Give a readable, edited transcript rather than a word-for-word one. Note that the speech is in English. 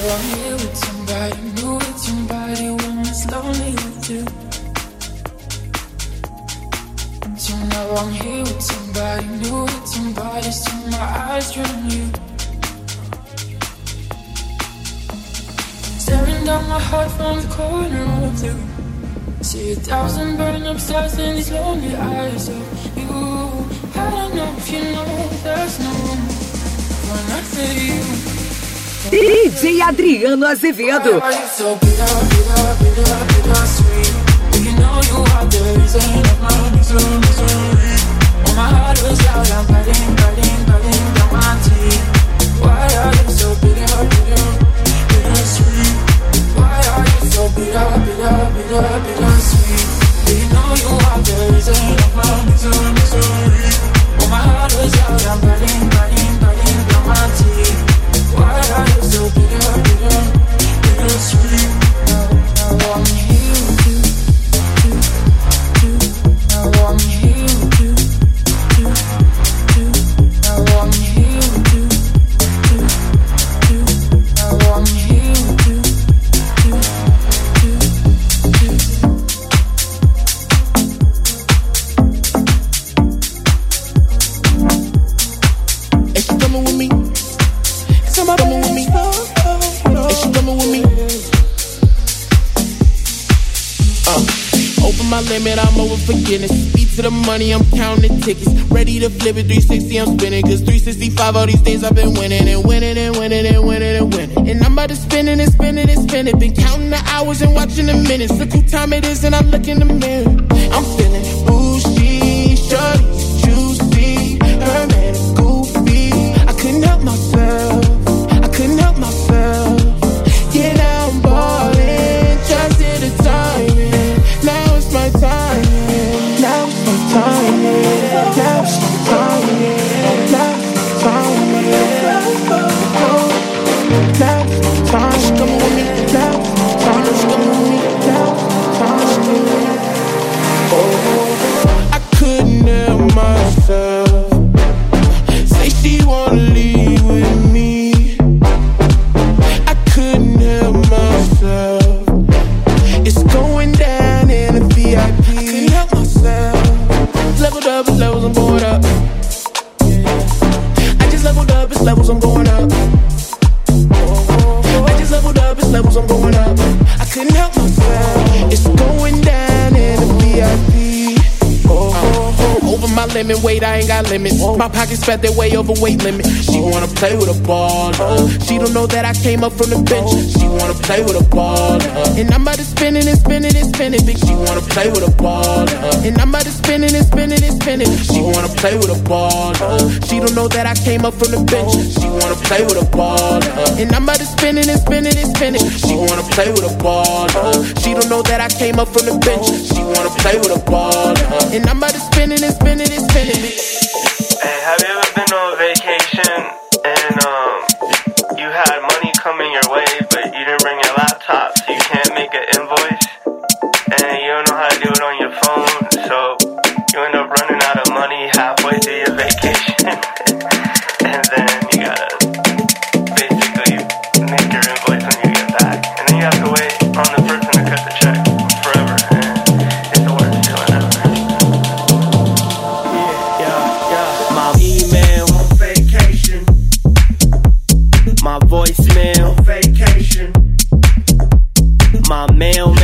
I'm here with somebody, new with somebody when it's lonely with you. So now I'm here with somebody, new with somebody, so my eyes turn on you. Staring down my heart from the corner of you. See 1,000 burning up stars in these lonely eyes of you. I don't know if you know there's no room for another you. DJ Adriano Azevedo. Why are you so bitter, bitter, bitter, bitter sweet? You know you are the reason of my misery. Oh, my heart was loud, I'm biting, biting, biting down my teeth. Why are you so bitter, bitter, bitter sweet? Why are you so bitter, bitter, bitter, bitter sweet? You know you are the reason of my misery. Oh, my heart was loud, I'm biting, biting, biting down my teeth. Why are you so bitter, bitter, bitter sweet? Now I'm here with you, now I'm here with you, now I'm here with you, now I'm here with you. If you coming with me, coming with me, and she coming with me. Open my limit, I'm over forgiveness. Beat to the money, I'm counting tickets. Ready to flip it, 360, I'm spinning. Cause 365 all these days I've been winning and winning and winning and winning and winning. And I'm about to spin it and spin it and spin it. Been counting the hours and watching the minutes. Look who time it is and I look in the mirror. I'm feeling bougie, shorty, juicy. Her man is goofy. I couldn't help myself. Couldn't help myself. Yeah, now I'm ballin', trusted the timing. Now it's my time. Now it's my time. Now it's my time. Now it's my time. Now it's my time. She coming with me. Now it's my time. She coming with me. Now it's my time. She coming with me. Oh, I couldn't help myself. Say she wanna leave with me. It's going down in the VIP. I couldn't help myself. Leveled up, it's levels, I'm going up. I just leveled up, it's levels, I'm going up. I just leveled up, it's levels, I'm going up. I couldn't help myself. It's going down in the VIP. Over my limit, wait, I ain't got limits. My pockets fat, they way overweight limit. She wanna play with a ball, she don't know that I came up from the bench. She wanna play with a ball, and I'm about to spin it and spin it and spin it. Big, she wanna play with a ball, and I'm about to spin it and spin it and spin it. She wanna play with a ball, she don't know that I came up from the bench. She wanna play with a ball, and I'm about to spin it and spin it and spin it. She wanna play with a ball, she don't know that I came up from the bench. She wanna play with a ball, and I'm about to spin it and spin it and spin it. Hey, have you ever been on a vacation and you had money coming your way, but you didn't bring your laptop, so you can't make an invoice, and you don't know how to do it on your phone, so you end up running out of money halfway through your vacation, and then you gotta basically make your invoice when you get back, and then you have to wait on the person to cut the check forever, and it's the worst feeling ever. My email on vacation. My voicemail on vacation. My mailman